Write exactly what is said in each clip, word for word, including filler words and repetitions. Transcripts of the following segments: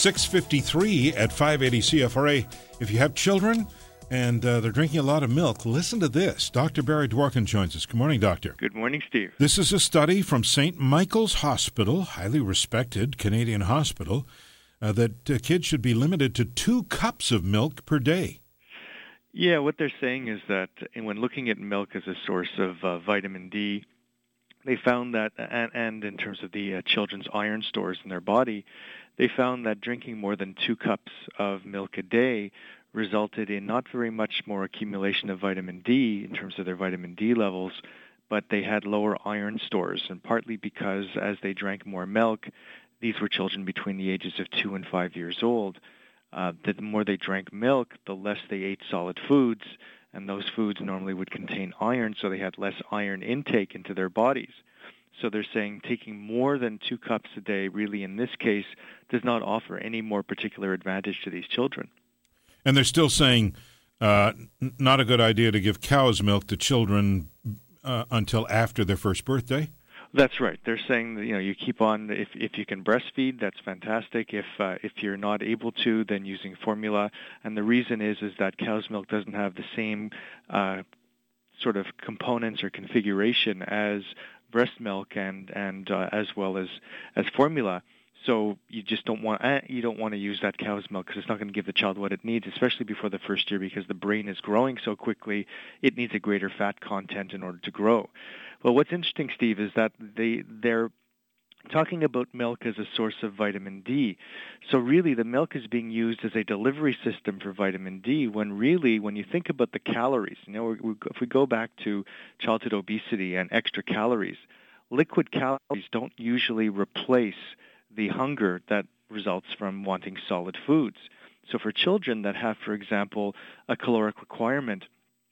six fifty-three at five eighty C F R A. If you have children and uh, they're drinking a lot of milk, listen to this. Doctor Barry Dworkin joins us. Good morning, Doctor. Good morning, Steve. This is a study from Saint Michael's Hospital, highly respected Canadian hospital, uh, that uh, kids should be limited to two cups of milk per day. Yeah, what they're saying is that when looking at milk as a source of uh, vitamin D, they found that, and, and in terms of the uh, children's iron stores in their body, they found that drinking more than two cups of milk a day resulted in not very much more accumulation of vitamin D in terms of their vitamin D levels, but they had lower iron stores, and partly because as they drank more milk, these were children between the ages of two and five years old, uh, that the more they drank milk, the less they ate solid foods, and those foods normally would contain iron, so they had less iron intake into their bodies. So they're saying taking more than two cups a day really in this case does not offer any more particular advantage to these children. And they're still saying uh, n- not a good idea to give cow's milk to children uh, until after their first birthday? That's right. They're saying that, you know, you keep on, if if you can breastfeed, that's fantastic. If uh, if you're not able to, then using formula. And the reason is is that cow's milk doesn't have the same uh, sort of components or configuration as breast milk and and uh, as well as as formula. So you just don't want uh, you don't want to use that cow's milk because it's not going to give the child what it needs, especially before the first year, because the brain is growing so quickly. It needs a greater fat content in order to grow. Well, what's interesting, Steve, is that they they're talking about milk as a source of vitamin D. So really, the milk is being used as a delivery system for vitamin D. When really, when you think about the calories, you know, we, if we go back to childhood obesity and extra calories, liquid calories don't usually replace the hunger that results from wanting solid foods. So for children that have, for example, a caloric requirement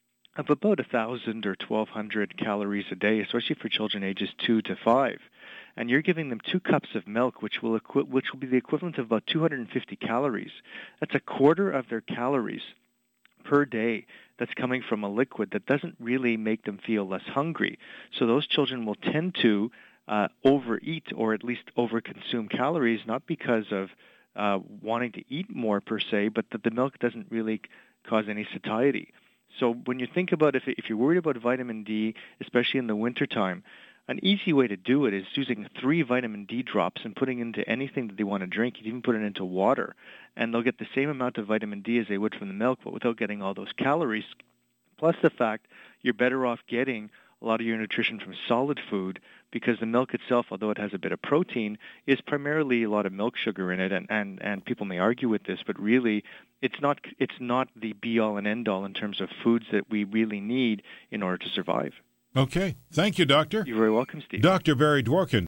of about one thousand or twelve hundred calories a day, especially for children ages two to five, and you're giving them two cups of milk, which will equi- which will be the equivalent of about two hundred fifty calories. That's a quarter of their calories per day that's coming from a liquid that doesn't really make them feel less hungry. So those children will tend to Uh, overeat or at least overconsume calories, not because of uh, wanting to eat more per se, but that the milk doesn't really cause any satiety. So when you think about if, if you're worried about vitamin D, especially in the wintertime, an easy way to do it is using three vitamin D drops and putting it into anything that they want to drink. You can even put it into water, and they'll get the same amount of vitamin D as they would from the milk, but without getting all those calories, plus the fact you're better off getting a lot of your nutrition from solid food, because the milk itself, although it has a bit of protein, is primarily a lot of milk sugar in it, and, and, and people may argue with this, but really it's not it's not the be-all and end-all in terms of foods that we really need in order to survive. Okay. Thank you, Doctor. You're very welcome, Steve. Doctor Barry Dworkin.